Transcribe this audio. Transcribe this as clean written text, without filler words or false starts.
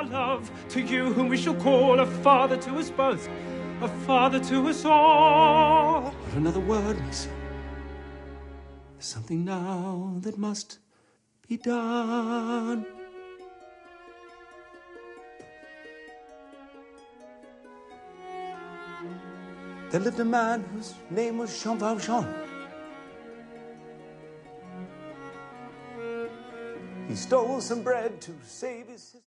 our love to you, whom we shall call a father to us both, a father to us all. Not another word, my son. There's something now that must be done. There lived a man whose name was Jean Valjean. He stole some bread to save his sister.